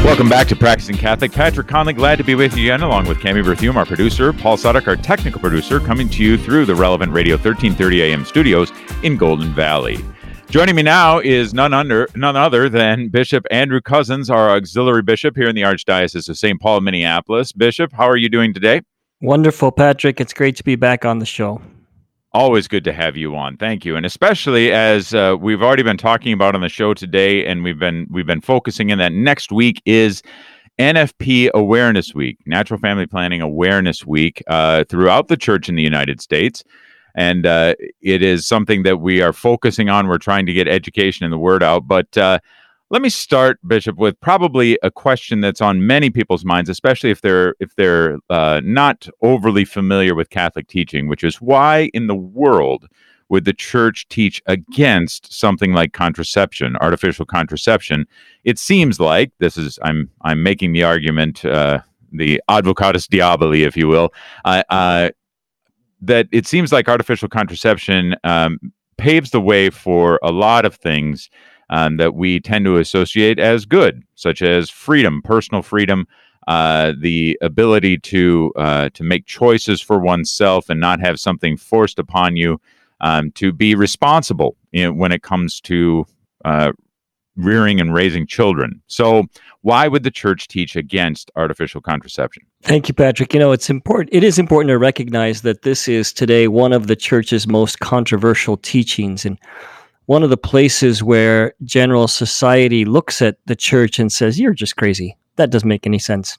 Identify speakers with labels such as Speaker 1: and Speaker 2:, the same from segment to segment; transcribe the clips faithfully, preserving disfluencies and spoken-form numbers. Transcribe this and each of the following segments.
Speaker 1: Welcome back to Practicing Catholic. Patrick Conley, glad to be with you again, along with Cami Berthume, our producer, Paul Sudak, our technical producer, coming to you through the Relevant Radio thirteen thirty A M studios in Golden Valley. Joining me now is none under none other than Bishop Andrew Cousins, our auxiliary bishop here in the Archdiocese of Saint Paul, Minneapolis. Bishop, how are you doing today?
Speaker 2: Wonderful, Patrick. It's great to be back on the show.
Speaker 1: Always good to have you on. Thank you. And especially as uh, we've already been talking about on the show today, and we've been we've been focusing in that next week is N F P Awareness Week, Natural Family Planning Awareness Week, uh, throughout the church in the United States. And uh, it is something that we are focusing on. We're trying to get education and the word out. But uh, let me start, Bishop, with probably a question that's on many people's minds, especially if they're if they're uh, not overly familiar with Catholic teaching, which is why in the world would the church teach against something like contraception, artificial contraception? It seems like this is I'm I'm making the argument, uh, the advocatus diaboli, if you will, uh, uh, that it seems like artificial contraception um, paves the way for a lot of things Um, that we tend to associate as good, such as freedom, personal freedom, uh, the ability to uh, to make choices for oneself and not have something forced upon you, um, to be responsible, you know, when it comes to uh, rearing and raising children. So why would the church teach against artificial contraception?
Speaker 2: Thank you, Patrick. You know, it's important. It is important to recognize that this is today one of the church's most controversial teachings, and one of the places where general society looks at the church and says, "You're just crazy. That doesn't make any sense."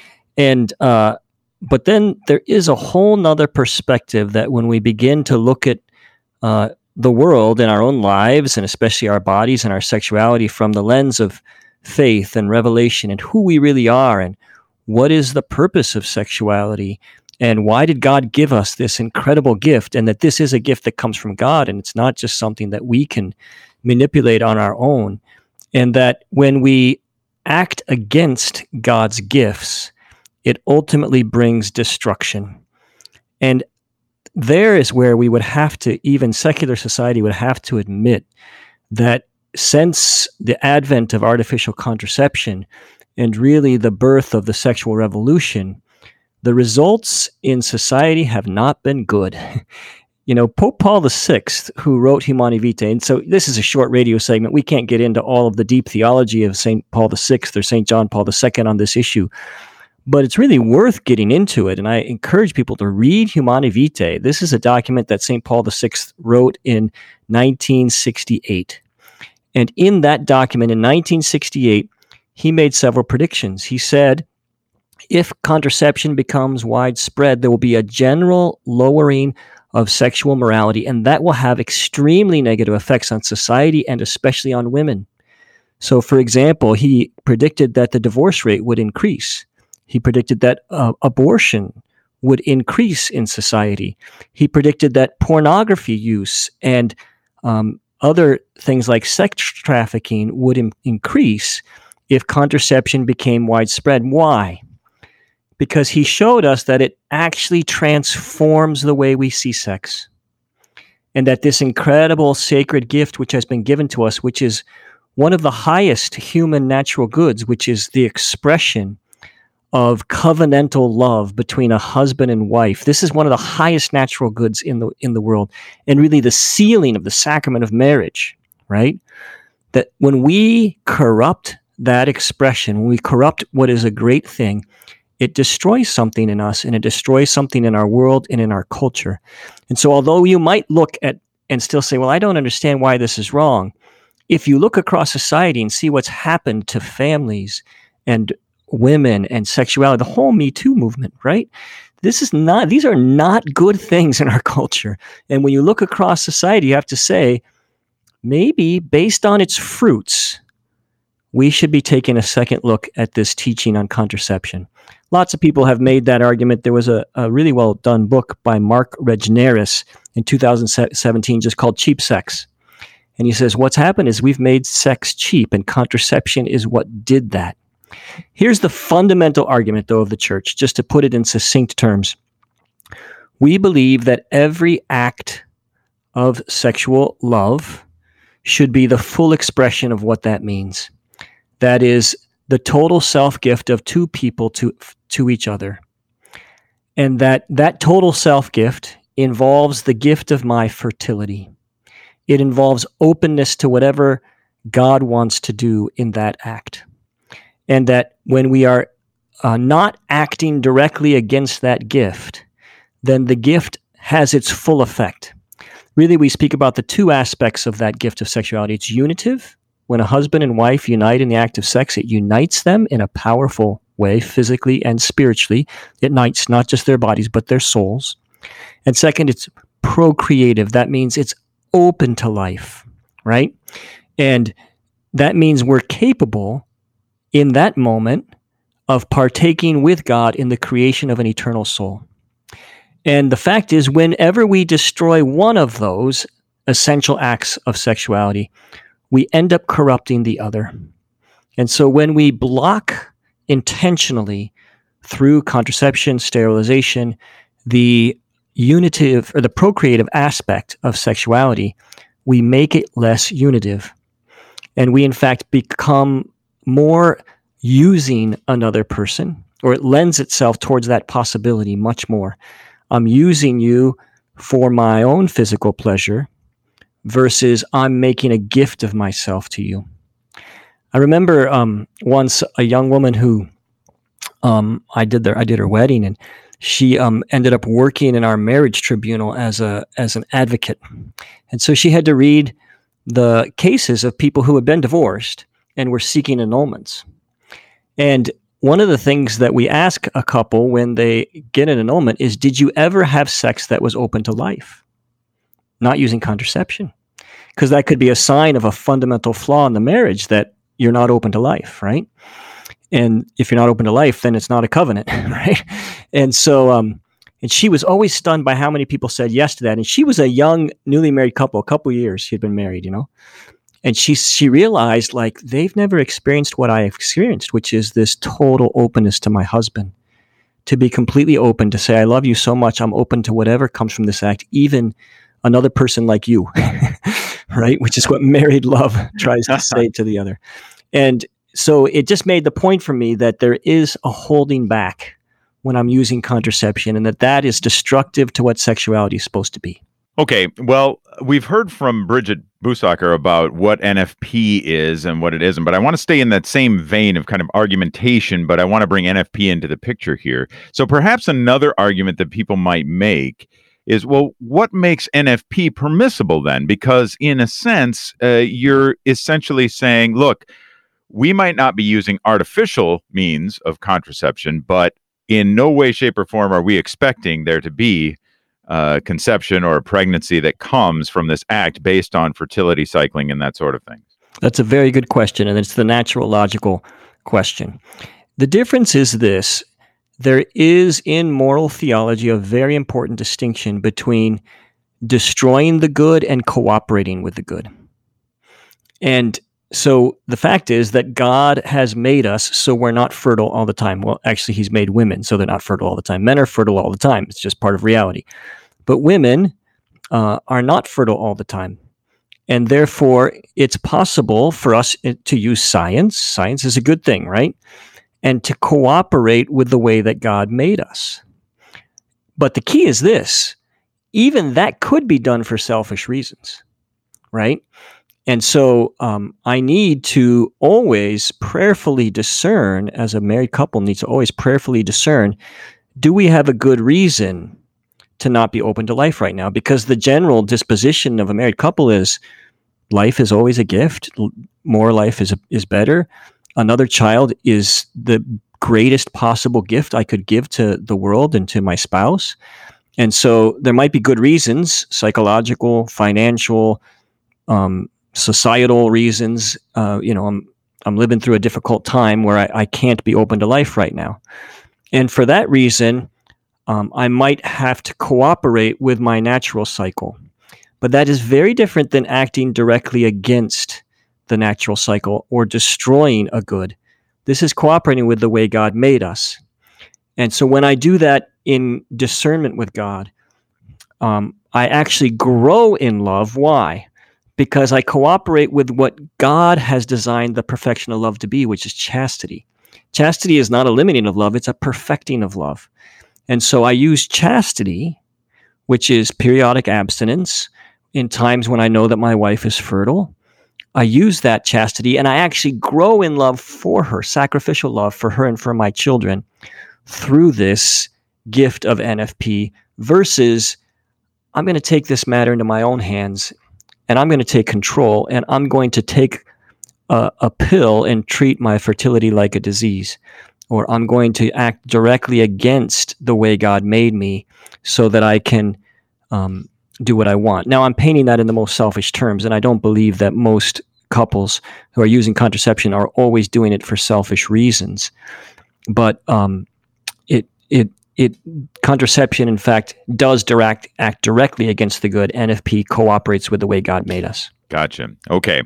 Speaker 2: And uh, but then there is a whole nother perspective that when we begin to look at uh, the world and our own lives, and especially our bodies and our sexuality from the lens of faith and revelation and who we really are and what is the purpose of sexuality, and why did God give us this incredible gift, and that this is a gift that comes from God, and it's not just something that we can manipulate on our own, and that when we act against God's gifts, it ultimately brings destruction. And there is where we would have to, even secular society would have to admit that since the advent of artificial contraception and really the birth of the sexual revolution, the results in society have not been good. You know, Pope Paul the Sixth, who wrote Humanae Vitae, and so this is a short radio segment. We can't get into all of the deep theology of Saint Paul the Sixth or Saint John Paul the Second on this issue, but it's really worth getting into it. And I encourage people to read Humanae Vitae. This is a document that Saint Paul the Sixth wrote in nineteen sixty-eight. And in that document in nineteen sixty-eight, he made several predictions. He said, if contraception becomes widespread, there will be a general lowering of sexual morality, and that will have extremely negative effects on society and especially on women. So, for example, he predicted that the divorce rate would increase. He predicted that uh, abortion would increase in society. He predicted that pornography use and um, other things like sex trafficking would im- increase if contraception became widespread. Why? Because he showed us that it actually transforms the way we see sex. And that this incredible sacred gift which has been given to us, which is one of the highest human natural goods, which is the expression of covenantal love between a husband and wife. This is one of the highest natural goods in the in the world, and really the sealing of the sacrament of marriage, right? That when we corrupt that expression, when we corrupt what is a great thing, it destroys something in us, and it destroys something in our world and in our culture. And so although you might look at and still say, well, I don't understand why this is wrong, if you look across society and see what's happened to families and women and sexuality, the whole Me Too movement, right? This is not, these are not good things in our culture. And when you look across society, you have to say, maybe based on its fruits, we should be taking a second look at this teaching on contraception. Lots of people have made that argument. There was a, a really well done book by Mark Regnerus in two thousand seventeen just called Cheap Sex. And he says, what's happened is we've made sex cheap, and contraception is what did that. Here's the fundamental argument, though, of the church, just to put it in succinct terms. We believe that every act of sexual love should be the full expression of what that means. That is, the total self-gift of two people to to each other. And that that total self-gift involves the gift of my fertility. It involves openness to whatever God wants to do in that act. And that when we are uh, not acting directly against that gift, then the gift has its full effect. Really, we speak about the two aspects of that gift of sexuality. It's unitive. When a husband and wife unite in the act of sex, it unites them in a powerful way, physically and spiritually. It unites not just their bodies, but their souls. And second, it's procreative. That means it's open to life, right? And that means we're capable in that moment of partaking with God in the creation of an eternal soul. And the fact is, whenever we destroy one of those essential acts of sexuality, we end up corrupting the other. And so when we block intentionally through contraception, sterilization, the unitive or the procreative aspect of sexuality, we make it less unitive. And we, in fact, become more using another person, or it lends itself towards that possibility much more. I'm using you for my own physical pleasure versus I'm making a gift of myself to you. I remember um, once a young woman who um, I did their I did her wedding, and she um, ended up working in our marriage tribunal as a as an advocate, and so she had to read the cases of people who had been divorced and were seeking annulments. And one of the things that we ask a couple when they get an annulment is, did you ever have sex that was open to life? Not using contraception. Because that could be a sign of a fundamental flaw in the marriage, that you're not open to life, right? And if you're not open to life, then it's not a covenant, right? And so, um, and she was always stunned by how many people said yes to that. And she was a young, newly married couple, a couple years she had been married, you know? And she she realized, like, they've never experienced what I have experienced, which is this total openness to my husband, to be completely open, to say, I love you so much, I'm open to whatever comes from this act, even another person like you, right? Which is what married love tries to say to the other. And so it just made the point for me that there is a holding back when I'm using contraception, and that that is destructive to what sexuality is supposed to be.
Speaker 1: Okay, well, we've heard from Bridget Busacker about what N F P is and what it isn't, but I want to stay in that same vein of kind of argumentation, but I want to bring N F P into the picture here. So perhaps another argument that people might make is, well, what makes N F P permissible then? Because in a sense, uh, you're essentially saying, look, we might not be using artificial means of contraception, but in no way, shape, or form are we expecting there to be uh, conception or a pregnancy that comes from this act based on fertility cycling and that sort of thing?
Speaker 2: That's a very good question, and it's the natural, logical question. The difference is this. There is in moral theology a very important distinction between destroying the good and cooperating with the good. And so the fact is that God has made us so we're not fertile all the time. Well, actually, he's made women so they're not fertile all the time. Men are fertile all the time. It's just part of reality. But women uh, are not fertile all the time. And therefore, it's possible for us to use science. Science is a good thing, right? And to cooperate with the way that God made us. But the key is this. Even that could be done for selfish reasons, right? And so um, I need to always prayerfully discern, as a married couple needs to always prayerfully discern, do we have a good reason to not be open to life right now? Because the general disposition of a married couple is life is always a gift. More life is is better. Another child is the greatest possible gift I could give to the world and to my spouse. And so there might be good reasons, psychological, financial, um, societal reasons. Uh, you know, I'm I'm living through a difficult time where I, I can't be open to life right now. And for that reason, um, I might have to cooperate with my natural cycle. But that is very different than acting directly against the natural cycle or destroying a good. This is cooperating with the way God made us. And so when I do that in discernment with God, um, I actually grow in love. Why? because I cooperate with what God has designed the perfection of love to be, which is chastity. Chastity is not a limiting of love, it's a perfecting of love. And so I use chastity, which is periodic abstinence, in times when I know that my wife is fertile. I use that chastity, and I actually grow in love for her, sacrificial love for her and for my children, through this gift of N F P, versus I'm going to take this matter into my own hands, and I'm going to take control, and I'm going to take a, a pill and treat my fertility like a disease, or I'm going to act directly against the way God made me so that I can um, do what I want. Now, I'm painting that in the most selfish terms, and I don't believe that most couples who are using contraception are always doing it for selfish reasons. But um, it it it contraception, in fact, does direct act directly against the good. N F P cooperates with the way God made us.
Speaker 1: Gotcha. Okay.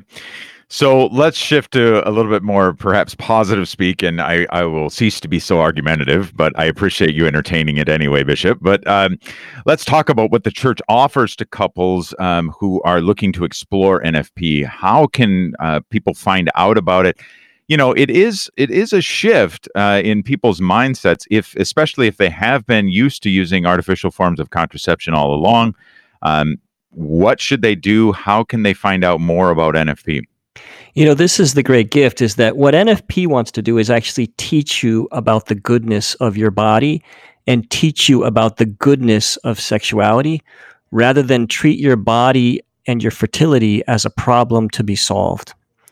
Speaker 1: So let's shift to a little bit more perhaps positive speak, and I, I will cease to be so argumentative, but I appreciate you entertaining it anyway, Bishop. But um, let's talk about what the church offers to couples um, who are looking to explore N F P. How can uh, people find out about it? You know, it is it is a shift uh, in people's mindsets, if especially if they have been used to using artificial forms of contraception all along. Um, what should they do? How can they find out more about N F P?
Speaker 2: You know, this is the great gift, is that what N F P wants to do is actually teach you about the goodness of your body and teach you about the goodness of sexuality, rather than treat your body and your fertility as a problem to be solved.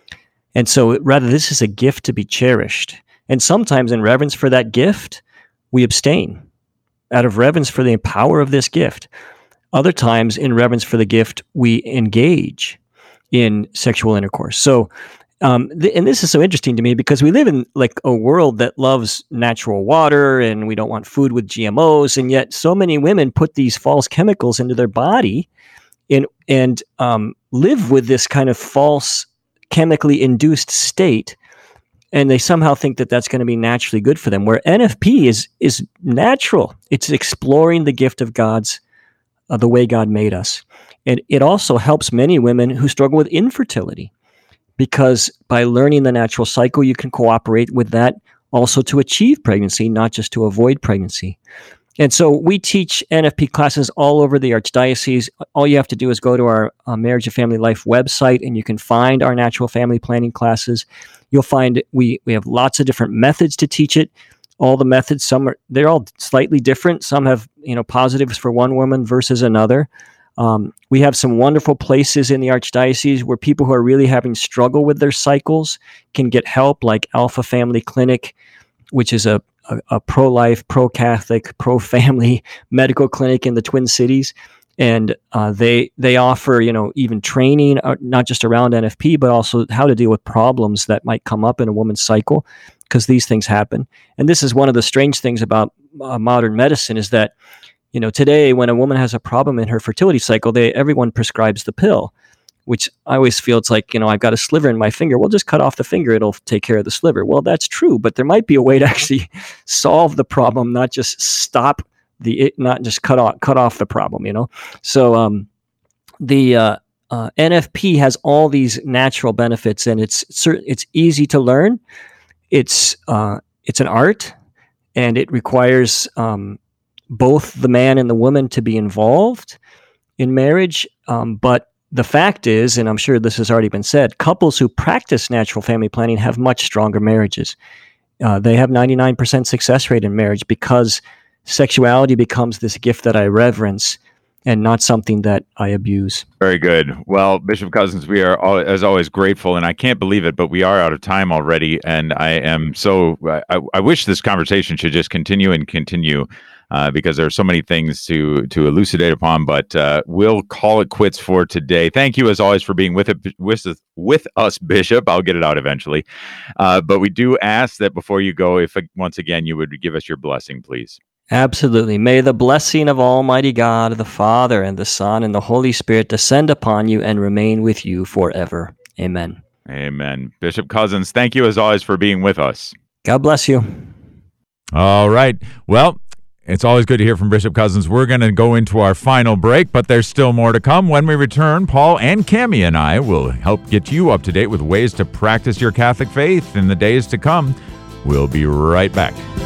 Speaker 2: And so rather, this is a gift to be cherished. And sometimes in reverence for that gift, we abstain out of reverence for the power of this gift. Other times, in reverence for the gift, we engage in sexual intercourse. So, um, th- and this is so interesting to me because we live in like a world that loves natural water, and we don't want food with G M Os, and yet so many women put these false chemicals into their body in, and um, live with this kind of false chemically induced state, and they somehow think that that's going to be naturally good for them, where N F P is is natural. It's exploring the gift of God's, uh, the way God made us. And it also helps many women who struggle with infertility, because by learning the natural cycle, you can cooperate with that also to achieve pregnancy, not just to avoid pregnancy. And so we teach N F P classes all over the Archdiocese. All you have to do is go to our uh, Marriage and Family Life website, and you can find our natural family planning classes. You'll find we we have lots of different methods to teach it. All the methods, some are they're all slightly different. Some have, you know, positives for one woman versus another. Um, we have some wonderful places in the Archdiocese where people who are really having struggle with their cycles can get help, like Alpha Family Clinic, which is a, a, a pro-life, pro-Catholic, pro-family medical clinic in the Twin Cities. And uh, they they offer, you know, even training, uh, not just around N F P, but also how to deal with problems that might come up in a woman's cycle, because these things happen. And this is one of the strange things about uh, modern medicine, is that, you know, today when a woman has a problem in her fertility cycle, they everyone prescribes the pill, which I always feel it's like, you know, I've got a sliver in my finger. Well, just cut off the finger. It'll take care of the sliver. Well, that's true, but there might be a way to actually solve the problem, not just stop the, it, not just cut off, cut off the problem, you know? So um, the uh, uh, N F P has all these natural benefits, and it's it's easy to learn. It's uh, it's an art, and it requires um, both the man and the woman to be involved in marriage. Um, but the fact is, and I'm sure this has already been said, couples who practice natural family planning have much stronger marriages. Uh, they have ninety-nine percent success rate in marriage, because sexuality becomes this gift that I reverence and not something that I abuse.
Speaker 1: Very good. Well, Bishop Cozzens, we are, all, as always, grateful, and I can't believe it, but we are out of time already, and I am so, I, I wish this conversation should just continue and continue, uh, because there are so many things to to elucidate upon, but uh, we'll call it quits for today. Thank you, as always, for being with, it, with, with us, Bishop. I'll get it out eventually. Uh, but we do ask that before you go, if once again you would give us your blessing, please.
Speaker 2: Absolutely. May the blessing of Almighty God, the Father, and the Son, and the Holy Spirit descend upon you and remain with you forever. Amen.
Speaker 1: Amen. Bishop Cozzens, thank you as always for being with us.
Speaker 2: God bless you.
Speaker 1: All right. Well, It's always good to hear from Bishop Cozzens. We're going to go into our final break, but there's still more to come. When we return, Paul and Cami and I will help get you up to date with ways to practice your Catholic faith in the days to come. We'll be right back.